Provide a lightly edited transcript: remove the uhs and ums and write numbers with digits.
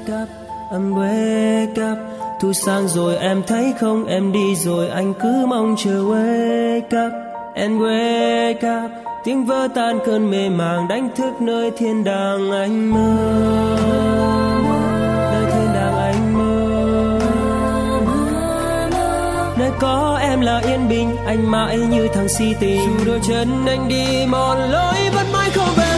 up, I'm wake up. Thu sang rồi em thấy không, em đi rồi anh cứ mong chờ wake up and wake up. Tiếng vỡ tan cơn mê màng đánh thức nơi thiên đàng anh mơ, nơi thiên đàng anh mơ. Nơi có em là yên bình, anh mãi như thằng si tình. Dù đôi chân anh đi mòn lối vẫn mãi không về.